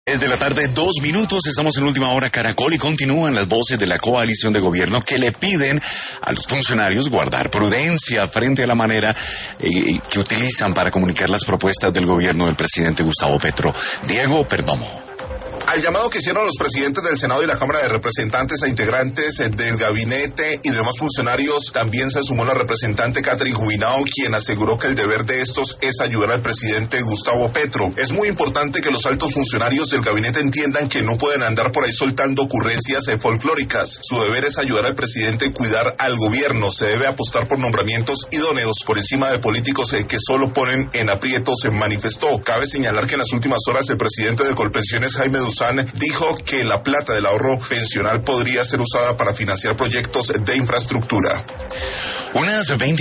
Es de la tarde, 2 minutos, estamos en Última Hora Caracol y continúan las voces de la coalición de gobierno que le piden a los funcionarios guardar prudencia frente a la manera que utilizan para comunicar las propuestas del gobierno del presidente Gustavo Petro. Diego Perdomo. Al llamado que hicieron los presidentes del Senado y la Cámara de Representantes a integrantes del gabinete y demás funcionarios, también se sumó la representante Catherine Jubinao, quien aseguró que el deber de estos es ayudar al presidente Gustavo Petro. Es muy importante que los altos funcionarios del gabinete entiendan que no pueden andar por ahí soltando ocurrencias folclóricas. Su deber es ayudar al presidente y cuidar al gobierno. Se debe apostar por nombramientos idóneos por encima de políticos que solo ponen en aprietos, se manifestó. Cabe señalar que en las últimas horas el presidente de Colpensiones, Jaime Duzán, dijo que la plata del ahorro pensional podría ser usada para financiar proyectos de infraestructura. Unas 20